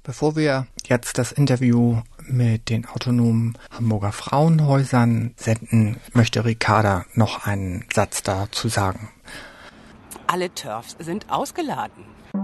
Bevor wir jetzt das Interview mit den autonomen Hamburger Frauenhäusern senden, möchte Ricarda noch einen Satz dazu sagen. Alle TERFs sind ausgeladen.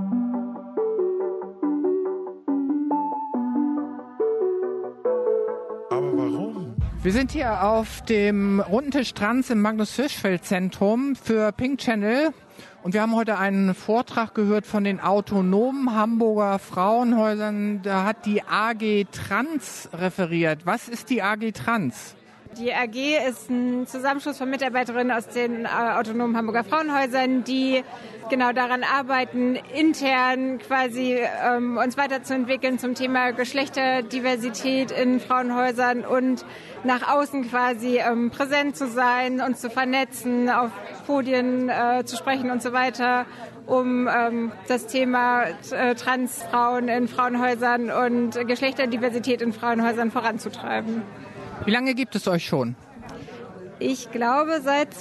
Aber warum? Wir sind hier auf dem runden Tisch Trans im Magnus-Hirschfeld-Zentrum für Pink Channel und wir haben heute einen Vortrag gehört von den autonomen Hamburger Frauenhäusern. Da hat die AG Trans referiert. Was ist die AG Trans? Die AG ist ein Zusammenschluss von Mitarbeiterinnen aus den autonomen Hamburger Frauenhäusern, die genau daran arbeiten, intern quasi uns weiterzuentwickeln zum Thema Geschlechterdiversität in Frauenhäusern und nach außen quasi präsent zu sein, uns zu vernetzen, auf Podien zu sprechen und so weiter, um das Thema Transfrauen in Frauenhäusern und Geschlechterdiversität in Frauenhäusern voranzutreiben. Wie lange gibt es euch schon? Ich glaube seit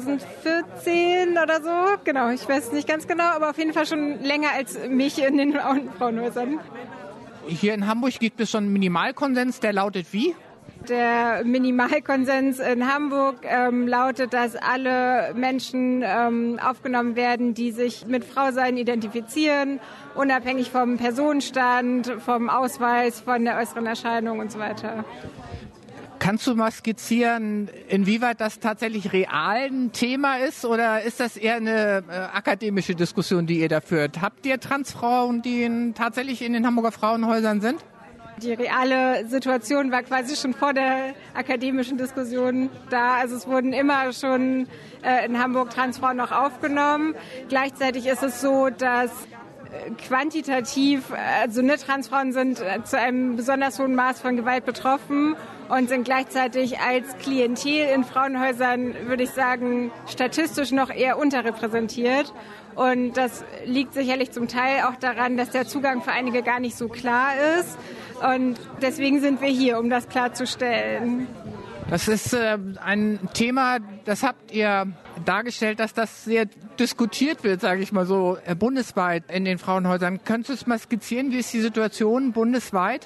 2014 oder so. Genau, ich weiß nicht ganz genau, aber auf jeden Fall schon länger als mich in den Frauenhäusern. Hier in Hamburg gibt es so einen Minimalkonsens, der lautet wie? Der Minimalkonsens in Hamburg lautet, dass alle Menschen aufgenommen werden, die sich mit Frausein identifizieren, unabhängig vom Personenstand, vom Ausweis, von der äußeren Erscheinung und so weiter. Kannst du mal skizzieren, inwieweit das tatsächlich real ein Thema ist oder ist das eher eine akademische Diskussion, die ihr da führt? Habt ihr Transfrauen, die tatsächlich in den Hamburger Frauenhäusern sind? Die reale Situation war quasi schon vor der akademischen Diskussion da. Also es wurden immer schon in Hamburg Transfrauen noch aufgenommen. Gleichzeitig ist es so, dass quantitativ, also Transfrauen sind zu einem besonders hohen Maß von Gewalt betroffen und sind gleichzeitig als Klientel in Frauenhäusern, würde ich sagen, statistisch noch eher unterrepräsentiert. Und das liegt sicherlich zum Teil auch daran, dass der Zugang für einige gar nicht so klar ist. Und deswegen sind wir hier, um das klarzustellen. Das ist ein Thema, das habt ihr dargestellt, dass das sehr diskutiert wird, sage ich mal so, bundesweit in den Frauenhäusern. Könntest du es mal skizzieren, wie ist die Situation bundesweit?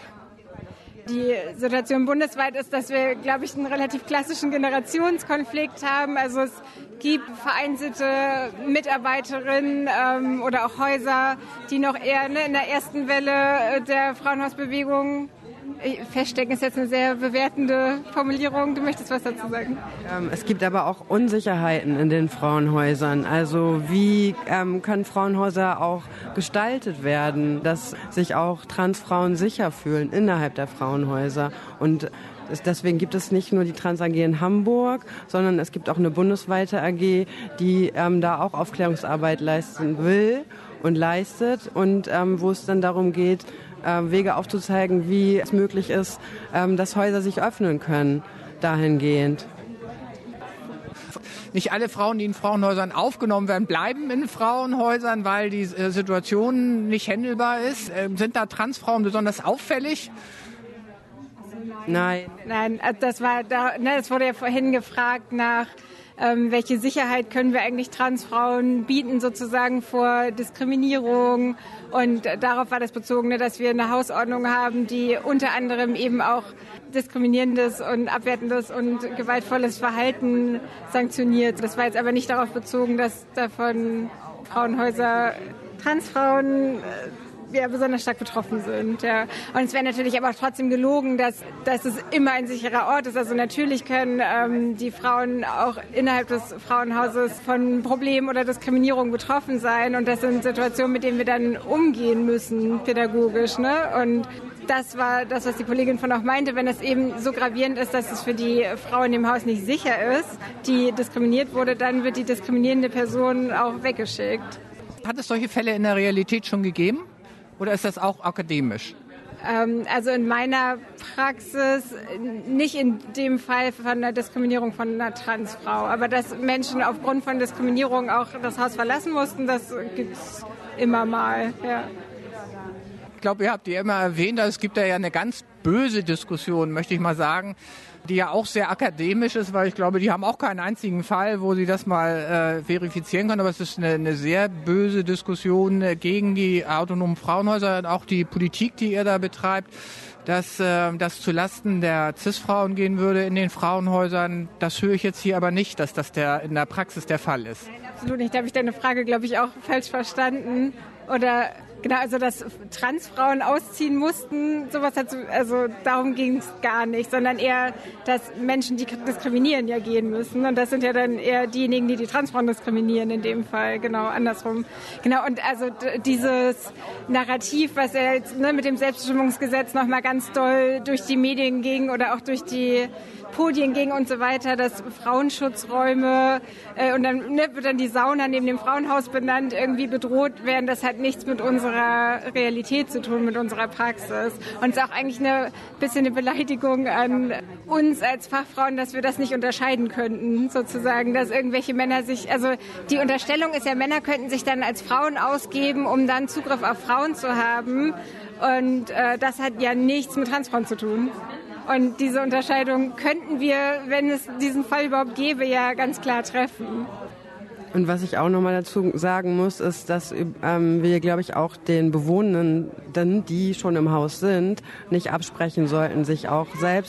Die Situation bundesweit ist, dass wir, glaube ich, einen relativ klassischen Generationskonflikt haben. Also es gibt vereinzelte Mitarbeiterinnen oder auch Häuser, die noch eher in der ersten Welle der Frauenhausbewegung feststecken. Ist jetzt eine sehr bewertende Formulierung. Du möchtest was dazu sagen? Es gibt aber auch Unsicherheiten in den Frauenhäusern. Also wie können Frauenhäuser auch gestaltet werden, dass sich auch Transfrauen sicher fühlen innerhalb der Frauenhäuser? Und deswegen gibt es nicht nur die Trans AG in Hamburg, sondern es gibt auch eine bundesweite AG, die da auch Aufklärungsarbeit leisten will und leistet und wo es dann darum geht, Wege aufzuzeigen, wie es möglich ist, dass Häuser sich öffnen können, dahingehend. Nicht alle Frauen, die in Frauenhäusern aufgenommen werden, bleiben in Frauenhäusern, weil die Situation nicht händelbar ist. Sind da Transfrauen besonders auffällig? Nein, das wurde ja vorhin gefragt nach, welche Sicherheit können wir eigentlich Transfrauen bieten sozusagen vor Diskriminierung, und darauf war das bezogen, dass wir eine Hausordnung haben, die unter anderem eben auch diskriminierendes und abwertendes und gewaltvolles Verhalten sanktioniert. Das war jetzt aber nicht darauf bezogen, dass davon Frauenhäuser Transfrauen besonders stark betroffen sind. Ja. Und es wäre natürlich aber auch trotzdem gelogen, dass es immer ein sicherer Ort ist. Also natürlich können die Frauen auch innerhalb des Frauenhauses von Problemen oder Diskriminierung betroffen sein. Und das sind Situationen, mit denen wir dann umgehen müssen, pädagogisch. Ne? Und das war das, was die Kollegin von auch meinte, wenn es eben so gravierend ist, dass es für die Frau in dem Haus nicht sicher ist, die diskriminiert wurde, dann wird die diskriminierende Person auch weggeschickt. Hat es solche Fälle in der Realität schon gegeben? Oder ist das auch akademisch? Also in meiner Praxis nicht in dem Fall von einer Diskriminierung von einer Transfrau. Aber dass Menschen aufgrund von Diskriminierung auch das Haus verlassen mussten, das gibt es immer mal. Ja. glaube, ihr habt die immer erwähnt, also es gibt da ja eine ganz böse Diskussion, möchte ich mal sagen, die ja auch sehr akademisch ist, weil ich glaube, die haben auch keinen einzigen Fall, wo sie das mal verifizieren können. Aber es ist eine sehr böse Diskussion gegen die autonomen Frauenhäuser und auch die Politik, die ihr da betreibt, dass das zulasten der CIS-Frauen gehen würde in den Frauenhäusern. Das höre ich jetzt hier aber nicht, dass das in der Praxis der Fall ist. Nein, absolut nicht. Da habe ich deine Frage, glaube ich, auch falsch verstanden. Oder genau, also dass Transfrauen ausziehen mussten, also darum ging es gar nicht, sondern eher, dass Menschen, die diskriminieren, ja gehen müssen. Und das sind ja dann eher diejenigen, die Transfrauen diskriminieren in dem Fall, genau, andersrum. Genau, und also dieses Narrativ, was ja jetzt mit dem Selbstbestimmungsgesetz nochmal ganz doll durch die Medien ging oder auch durch die Podien ging und so weiter, dass Frauenschutzräume und dann wird dann die Sauna neben dem Frauenhaus benannt, irgendwie bedroht werden. Das hat nichts mit unserer Realität zu tun, mit unserer Praxis. Und es ist auch eigentlich ein bisschen eine Beleidigung an uns als Fachfrauen, dass wir das nicht unterscheiden könnten, sozusagen, dass irgendwelche Männer also die Unterstellung ist ja, Männer könnten sich dann als Frauen ausgeben, um dann Zugriff auf Frauen zu haben. Und das hat ja nichts mit Transfrauen zu tun. Und diese Unterscheidung könnten wir, wenn es diesen Fall überhaupt gäbe, ja ganz klar treffen. Und was ich auch nochmal dazu sagen muss, ist, dass wir, glaube ich, auch den Bewohnenden, die schon im Haus sind, nicht absprechen sollten, sich auch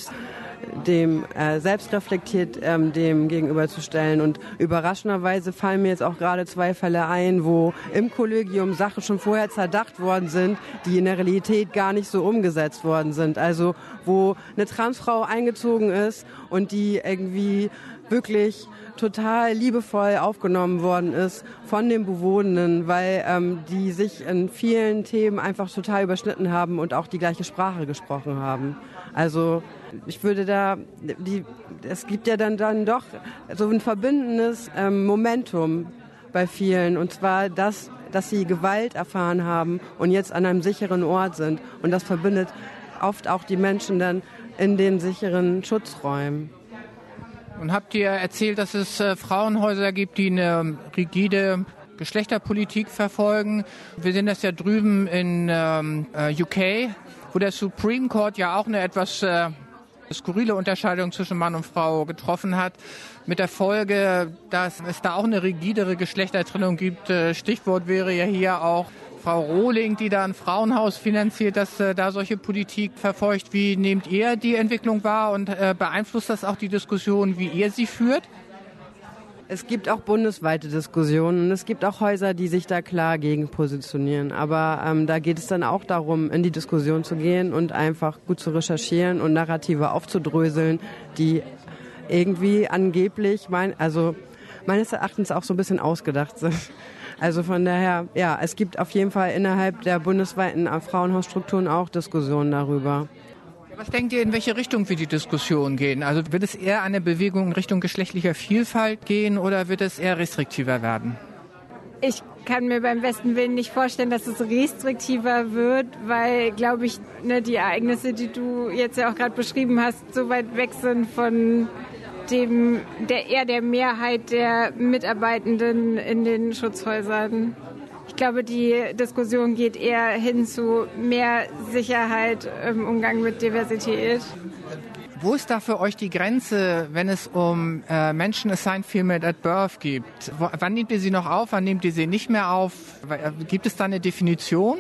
selbstreflektiert dem gegenüberzustellen. Und überraschenderweise fallen mir jetzt auch gerade 2 Fälle ein, wo im Kollegium Sachen schon vorher zerdacht worden sind, die in der Realität gar nicht so umgesetzt worden sind. Also wo eine Transfrau eingezogen ist und die irgendwie wirklich total liebevoll aufgenommen worden ist von den Bewohnenden, weil die sich in vielen Themen einfach total überschnitten haben und auch die gleiche Sprache gesprochen haben. Also ich würde es gibt ja dann doch so ein verbindendes Momentum bei vielen, und zwar dass sie Gewalt erfahren haben und jetzt an einem sicheren Ort sind. Und das verbindet oft auch die Menschen dann in den sicheren Schutzräumen. Und habt ihr erzählt, dass es Frauenhäuser gibt, die eine rigide Geschlechterpolitik verfolgen? Wir sehen das ja drüben in UK, wo der Supreme Court ja auch eine etwas skurrile Unterscheidung zwischen Mann und Frau getroffen hat, mit der Folge, dass es da auch eine rigidere Geschlechtertrennung gibt. Stichwort wäre ja hier auch Frau Rohling, die da ein Frauenhaus finanziert, dass da solche Politik verfolgt. Wie nehmt ihr die Entwicklung wahr und beeinflusst das auch die Diskussion, wie ihr sie führt? Es gibt auch bundesweite Diskussionen und es gibt auch Häuser, die sich da klar gegen positionieren. Aber da geht es dann auch darum, in die Diskussion zu gehen und einfach gut zu recherchieren und Narrative aufzudröseln, die irgendwie angeblich, meines Erachtens auch so ein bisschen ausgedacht sind. Also von daher, ja, es gibt auf jeden Fall innerhalb der bundesweiten Frauenhausstrukturen auch Diskussionen darüber. Was denkt ihr, in welche Richtung wird die Diskussion gehen? Also wird es eher eine Bewegung in Richtung geschlechtlicher Vielfalt gehen oder wird es eher restriktiver werden? Ich kann mir beim besten Willen nicht vorstellen, dass es restriktiver wird, weil, glaube ich, die Ereignisse, die du jetzt ja auch gerade beschrieben hast, so weit weg sind von der Mehrheit der Mitarbeitenden in den Schutzhäusern. Ich glaube, die Diskussion geht eher hin zu mehr Sicherheit im Umgang mit Diversität. Wo ist da für euch die Grenze, wenn es um Menschen assigned female at birth geht? Wann nehmt ihr sie noch auf, wann nehmt ihr sie nicht mehr auf? Gibt es da eine Definition?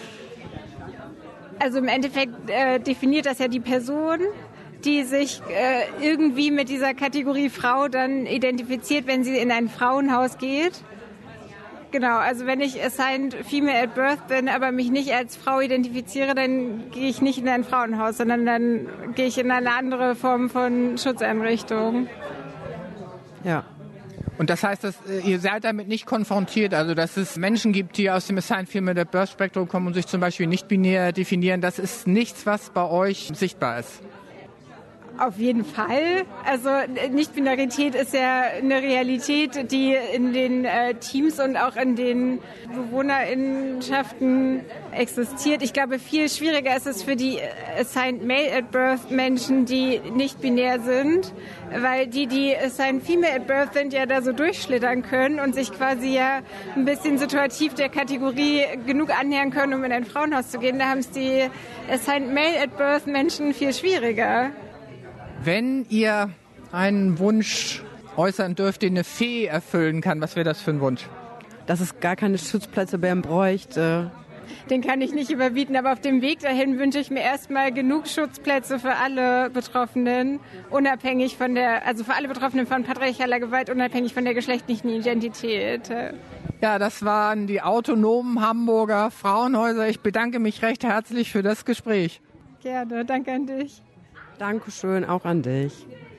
Also im Endeffekt definiert das ja die Person, die sich irgendwie mit dieser Kategorie Frau dann identifiziert, wenn sie in ein Frauenhaus geht. Genau, also wenn ich assigned female at birth bin, aber mich nicht als Frau identifiziere, dann gehe ich nicht in ein Frauenhaus, sondern dann gehe ich in eine andere Form von Schutzeinrichtung. Ja. Und das heißt, dass ihr seid damit nicht konfrontiert, also dass es Menschen gibt, die aus dem assigned female at birth Spektrum kommen und sich zum Beispiel nicht binär definieren, das ist nichts, was bei euch sichtbar ist? Auf jeden Fall. Also Nicht-Binarität ist ja eine Realität, die in den Teams und auch in den BewohnerInnenschaften existiert. Ich glaube, viel schwieriger ist es für die Assigned Male at Birth Menschen, die nicht binär sind, weil die Assigned Female at Birth sind, ja da so durchschlittern können und sich quasi ja ein bisschen situativ der Kategorie genug annähern können, um in ein Frauenhaus zu gehen. Da haben es die Assigned Male at Birth Menschen viel schwieriger. Wenn ihr einen Wunsch äußern dürft, den eine Fee erfüllen kann, was wäre das für ein Wunsch? Dass es gar keine Schutzplätze mehr bräuchte. Den kann ich nicht überbieten, aber auf dem Weg dahin wünsche ich mir erstmal genug Schutzplätze für alle Betroffenen, unabhängig von also für alle Betroffenen von patriarchaler Gewalt, unabhängig von der geschlechtlichen Identität. Ja, das waren die autonomen Hamburger Frauenhäuser. Ich bedanke mich recht herzlich für das Gespräch. Gerne, danke an dich. Dankeschön, auch an dich.